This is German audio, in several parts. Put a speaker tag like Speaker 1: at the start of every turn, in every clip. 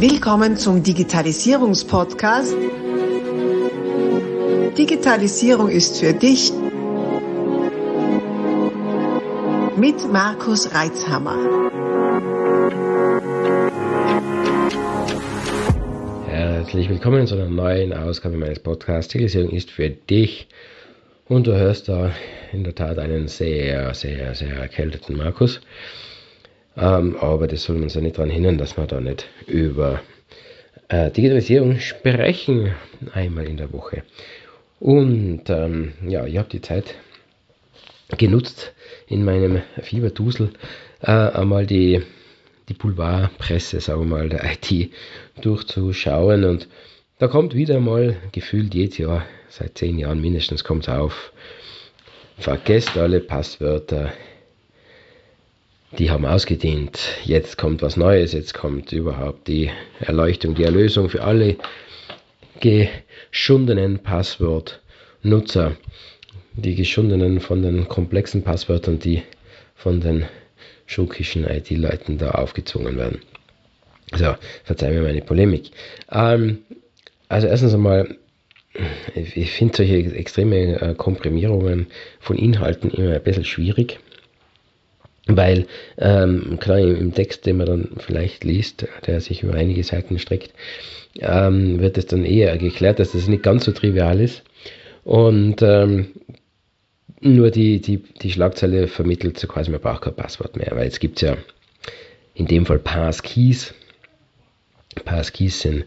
Speaker 1: Willkommen zum Digitalisierungspodcast. Digitalisierung ist für dich mit Markus Reitzhammer.
Speaker 2: Herzlich willkommen zu einer neuen Ausgabe meines Podcasts. Digitalisierung ist für dich. Und du hörst da in der Tat einen sehr, sehr, sehr erkälteten Markus. Aber das soll uns ja nicht daran hindern, dass wir da nicht über Digitalisierung sprechen, einmal in der Woche. Und ich habe die Zeit genutzt, in meinem Fieberdusel einmal die Boulevardpresse, sagen wir mal, der IT durchzuschauen. Und da kommt wieder mal, gefühlt jedes Jahr, seit 10 Jahren mindestens, kommt es auf, vergesst alle Passwörter, die haben ausgedient, jetzt kommt was Neues, jetzt kommt überhaupt die Erleuchtung, die Erlösung für alle geschundenen Passwortnutzer, die geschundenen von den komplexen Passwörtern, die von den schurkischen IT-Leuten da aufgezwungen werden. So, verzeih mir meine Polemik. Also erstens einmal, ich finde solche extreme Komprimierungen von Inhalten immer ein bisschen schwierig. Weil, klar, im Text, den man dann vielleicht liest, der sich über einige Seiten streckt, wird es dann eher geklärt, dass das nicht ganz so trivial ist. Und nur die Schlagzeile vermittelt so quasi, man braucht kein Passwort mehr, weil jetzt gibt es ja in dem Fall Passkeys. Passkeys sind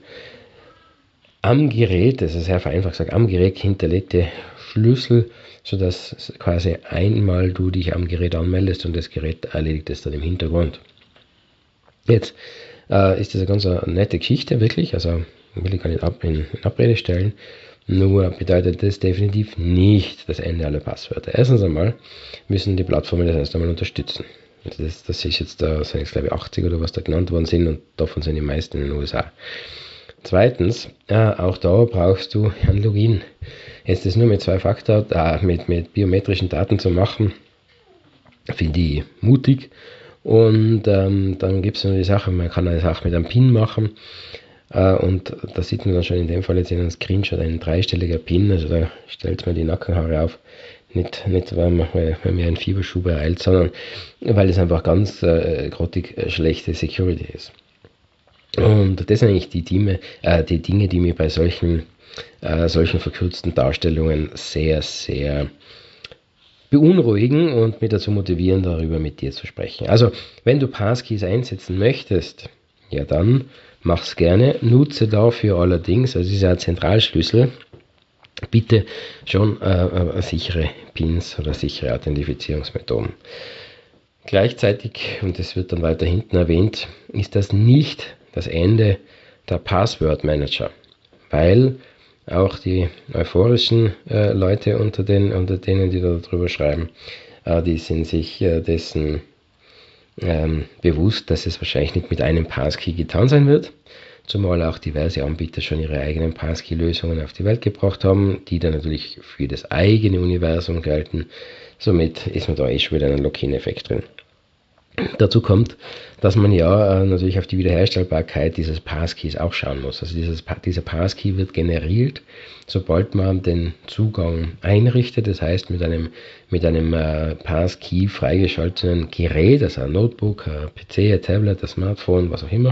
Speaker 2: am Gerät, das ist sehr vereinfacht gesagt, am Gerät hinterlegte Schlüssel, sodass quasi einmal du dich am Gerät anmeldest und das Gerät erledigt es dann im Hintergrund. Jetzt ist das eine ganz nette Geschichte, wirklich, also will ich gar nicht in Abrede stellen, nur bedeutet das definitiv nicht das Ende aller Passwörter. Erstens einmal müssen die Plattformen das erst einmal unterstützen. Also das ist jetzt, da sind jetzt glaube ich 80 oder was da genannt worden sind und davon sind die meisten in den USA. Zweitens, auch da brauchst du ein Login. Jetzt das nur mit Zwei-Faktor, mit biometrischen Daten zu machen, finde ich mutig. Und dann gibt es noch die Sache, man kann das auch mit einem PIN machen. Und da sieht man dann schon in dem Fall jetzt in einem Screenshot ein 3-stelliger PIN, also da stellt man die Nackenhaare auf. Nicht weil mir ein Fieberschub ereilt, sondern weil es einfach ganz grottig schlechte Security ist. Und das sind eigentlich die Dinge, die mir bei solchen verkürzten Darstellungen sehr, sehr beunruhigen und mich dazu motivieren, darüber mit dir zu sprechen. Also, wenn du Passkeys einsetzen möchtest, ja dann mach's gerne. Nutze dafür allerdings, also es ist ja ein Zentralschlüssel, bitte schon sichere PINs oder sichere Authentifizierungsmethoden. Gleichzeitig, und das wird dann weiter hinten erwähnt, ist das nicht das Ende der Passwortmanager, weil auch die euphorischen Leute unter denen, die da drüber schreiben, die sind sich dessen bewusst, dass es wahrscheinlich nicht mit einem Passkey getan sein wird, zumal auch diverse Anbieter schon ihre eigenen Passkey-Lösungen auf die Welt gebracht haben, die dann natürlich für das eigene Universum gelten. Somit ist man da schon wieder einen Lock-in-Effekt drin. Dazu kommt, dass man ja natürlich auf die Wiederherstellbarkeit dieses Passkeys auch schauen muss. Also dieser Passkey wird generiert, sobald man den Zugang einrichtet. Das heißt, mit einem Passkey freigeschalteten Gerät, also ein Notebook, ein PC, ein Tablet, ein Smartphone, was auch immer,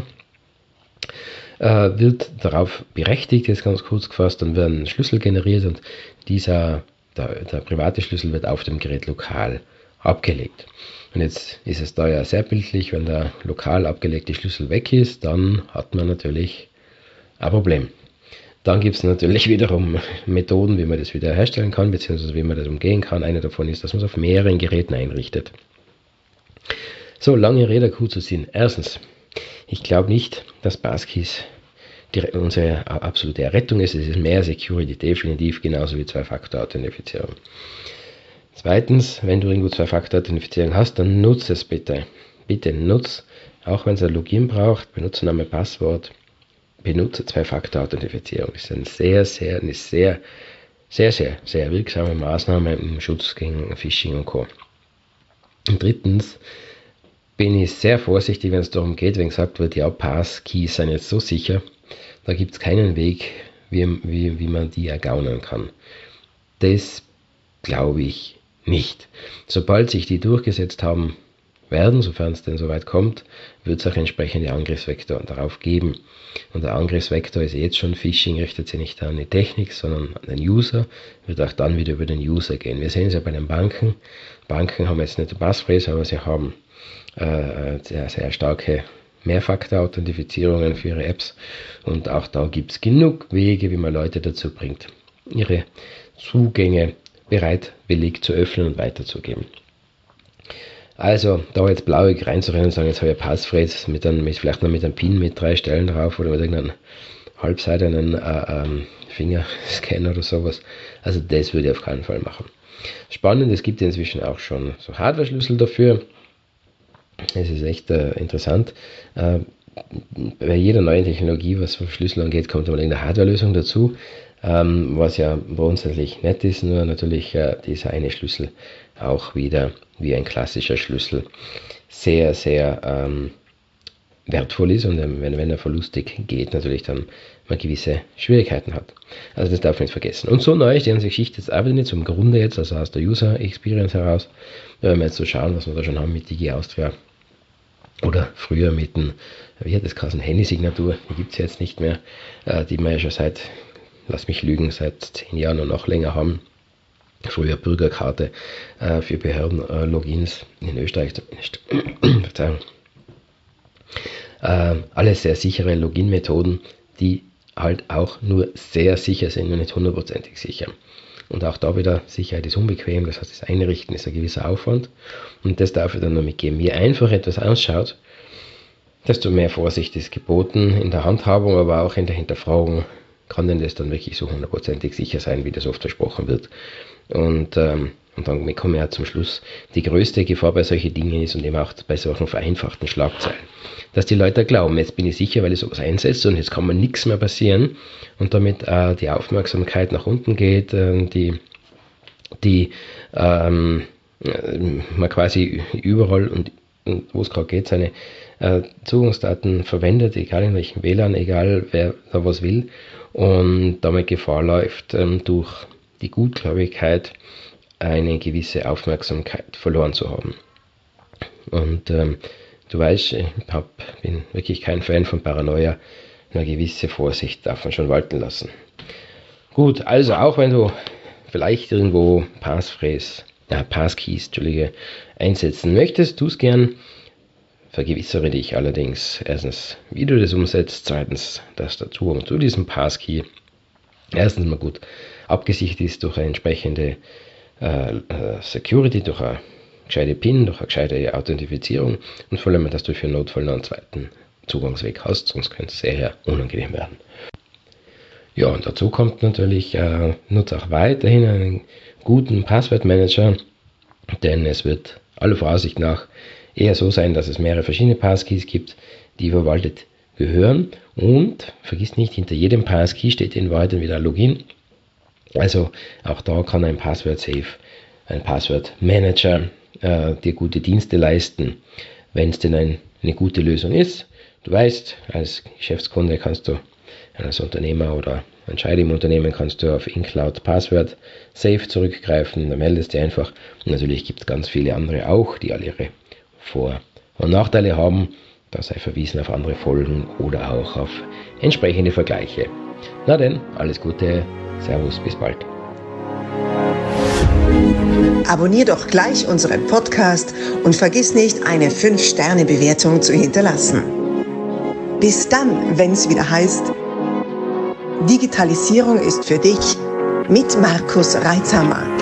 Speaker 2: wird darauf berechtigt, jetzt ganz kurz gefasst, dann werden Schlüssel generiert und der private Schlüssel wird auf dem Gerät lokal abgelegt. Und jetzt ist es da ja sehr bildlich, wenn der lokal abgelegte Schlüssel weg ist, dann hat man natürlich ein Problem. Dann gibt es natürlich wiederum Methoden, wie man das wieder herstellen kann, beziehungsweise wie man das umgehen kann. Eine davon ist, dass man es auf mehreren Geräten einrichtet. So, lange Rede, kurzer Sinn. Erstens, ich glaube nicht, dass Passkeys unsere absolute Errettung ist. Es ist mehr Security, definitiv, genauso wie Zwei-Faktor-Authentifizierung. Zweitens, wenn du irgendwo Zwei-Faktor-Authentifizierung hast, dann nutze es bitte. Bitte nutze, auch wenn es ein Login braucht, Benutzername, Passwort, benutze Zwei-Faktor-Authentifizierung. Das ist eine sehr wirksame Maßnahme im Schutz gegen Phishing und Co. Und drittens, bin ich sehr vorsichtig, wenn es darum geht, wenn gesagt wird, ja, Passkeys sind jetzt so sicher, da gibt es keinen Weg, wie man die ergaunern kann. Das glaube ich nicht. Sobald sich die durchgesetzt haben werden, sofern es denn soweit kommt, wird es auch entsprechende Angriffsvektor darauf geben. Und der Angriffsvektor ist jetzt schon Phishing, richtet sich nicht an die Technik, sondern an den User, wird auch dann wieder über den User gehen. Wir sehen es ja bei den Banken. Banken haben jetzt nicht die Passphrase, aber sie haben sehr, sehr starke Mehrfaktor-Authentifizierungen für ihre Apps. Und auch da gibt es genug Wege, wie man Leute dazu bringt, ihre Zugänge bereitwillig zu öffnen und weiterzugeben. Also da jetzt blauig reinzurennen und sagen, jetzt habe ich eine Passphrase vielleicht noch mit einem PIN mit 3 Stellen drauf oder mit irgendeinem halbseitigen Fingerscanner oder sowas. Also das würde ich auf keinen Fall machen. Spannend, es gibt inzwischen auch schon so Hardware-Schlüssel dafür. Es ist echt interessant. Bei jeder neuen Technologie, was Verschlüsselung angeht, kommt immer eine Hardware-Lösung dazu. Was ja grundsätzlich nett ist, nur natürlich dieser eine Schlüssel auch wieder wie ein klassischer Schlüssel sehr, sehr wertvoll ist und wenn er verlustig geht, natürlich dann man gewisse Schwierigkeiten hat. Also das darf man nicht vergessen. Und so neu ist die ganze Geschichte jetzt auch wieder nicht zum Grunde jetzt, also aus der User Experience heraus, wenn wir jetzt so schauen, was wir da schon haben mit Digi Austria oder früher mit dem, wie hat das geheißen, Handy-Signatur, die gibt es jetzt nicht mehr, die wir ja schon seit 10 Jahren und noch länger haben. Früher Bürgerkarte für Behörden-Logins in Österreich zumindest. Verzeihung. Alles sehr sichere Login-Methoden, die halt auch nur sehr sicher sind und nicht hundertprozentig sicher. Und auch da wieder, Sicherheit ist unbequem, das heißt, das Einrichten ist ein gewisser Aufwand und das darf ich dann noch mitgeben. Je einfacher etwas ausschaut, desto mehr Vorsicht ist geboten in der Handhabung, aber auch in der Hinterfragung. Kann denn das dann wirklich so hundertprozentig sicher sein, wie das oft versprochen wird? Und dann kommen wir ja zum Schluss, die größte Gefahr bei solchen Dingen ist und eben auch bei solchen vereinfachten Schlagzeilen, dass die Leute glauben, jetzt bin ich sicher, weil ich sowas einsetze und jetzt kann mir nichts mehr passieren und damit die Aufmerksamkeit nach unten geht, man quasi überall und wo es gerade geht, seine Zugangsdaten verwendet, egal in welchem WLAN, egal wer da was will und damit Gefahr läuft, durch die Gutgläubigkeit eine gewisse Aufmerksamkeit verloren zu haben. Und du weißt, ich bin wirklich kein Fan von Paranoia, eine gewisse Vorsicht darf man schon walten lassen. Gut, also auch wenn du vielleicht irgendwo Passkeys einsetzen möchtest, tu es gern. Vergewissere dich allerdings erstens, wie du das umsetzt, zweitens, dass der Zugang zu diesem Passkey erstens mal gut abgesichert ist durch eine entsprechende Security, durch eine gescheite PIN, durch eine gescheite Authentifizierung und vor allem, dass du für Notfall noch einen zweiten Zugangsweg hast, sonst könnte es sehr unangenehm werden. Ja, und dazu kommt natürlich, nutze auch weiterhin einen guten Passwortmanager, denn es wird aller Voraussicht nach eher so sein, dass es mehrere verschiedene Passkeys gibt, die verwaltet gehören und vergiss nicht, hinter jedem Passkey steht in Wahrheit wieder ein Login. Also auch da kann ein Password-Safe, ein Password-Manager dir gute Dienste leisten, wenn es denn eine gute Lösung ist. Du weißt, als Geschäftskunde kannst du, als Unternehmer oder Entscheider im Unternehmen kannst du auf InCloud Password Safe zurückgreifen, da meldest du einfach. Und natürlich gibt es ganz viele andere auch, die alle ihre Vor- und Nachteile haben. Da sei verwiesen auf andere Folgen oder auch auf entsprechende Vergleiche. Na denn, alles Gute, Servus, bis bald.
Speaker 1: Abonnier doch gleich unseren Podcast und vergiss nicht, eine 5-Sterne-Bewertung zu hinterlassen. Bis dann, wenn es wieder heißt, Digitalisierung ist für dich mit Markus Reitzhammer.